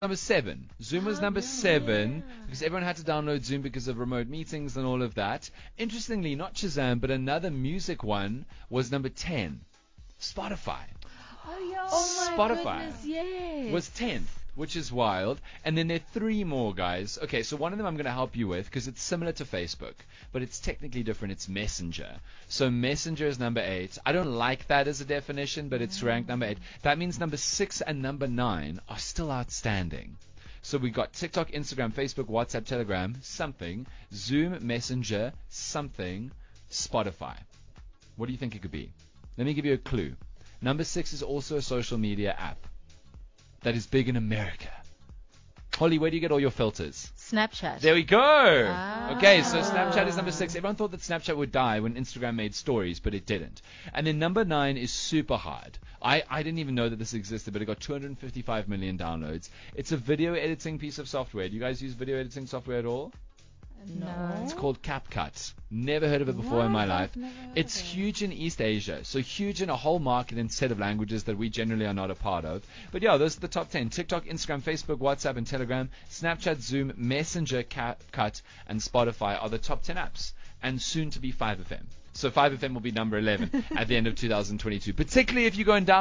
number 7. Zoom was number 7 because everyone had to download Zoom because of remote meetings and all of that. Interestingly, not Shazam, but another music one was number 10. Spotify. Oh my goodness, yes. Was 10th, which is wild. And then there are 3 more, guys. Okay, so one of them I'm going to help you with because it's similar to Facebook, but it's technically different. It's Messenger. So Messenger is number 8. I don't like that as a definition, but it's ranked number 8. That means number 6 and number 9 are still outstanding. So we got TikTok, Instagram, Facebook, WhatsApp, Telegram, something, Zoom, Messenger, something, Spotify. What do you think it could be? Let me give you a clue. Number 6 is also a social media app that is big in America. Holly, where do you get all your filters? Snapchat. There we go. Okay, so Snapchat is number 6. Everyone thought that Snapchat would die when Instagram made stories, but it didn't. And then number 9 is super hard. I didn't even know that this existed, but it got 255 million downloads. It's a video editing piece of software. Do you guys use video editing software at all? No. It's called CapCut. Never heard of it before in my life. It's huge in East Asia, so huge in a whole market and set of languages that we generally are not a part of. But yeah, those are the top 10. TikTok, Instagram, Facebook, WhatsApp, and Telegram. Snapchat, Zoom, Messenger, CapCut, and Spotify are the top 10 apps. And soon to be 5FM. So 5FM will be number 11 at the end of 2022. Particularly if you go and download